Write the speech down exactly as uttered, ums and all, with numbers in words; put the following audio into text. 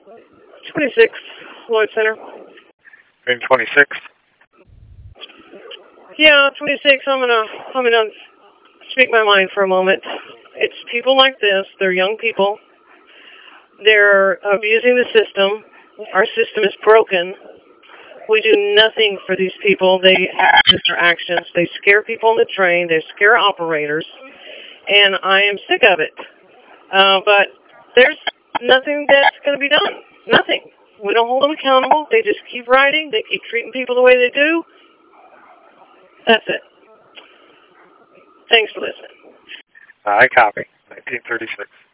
twenty-six, Lloyd Center. In twenty-six? Yeah, twenty-six. I'm gonna, I'm gonna speak my mind for a moment. It's people like this. They're young people. They're abusing the system. Our system is broken. We do nothing for these people. They act with their actions. They scare people on the train. They scare operators. And I am sick of it. Uh, but there's nothing that's going to be done. Nothing. We don't hold them accountable. They just keep riding. They keep treating people the way they do. That's it. Thanks for listening. I copy. nineteen thirty-six.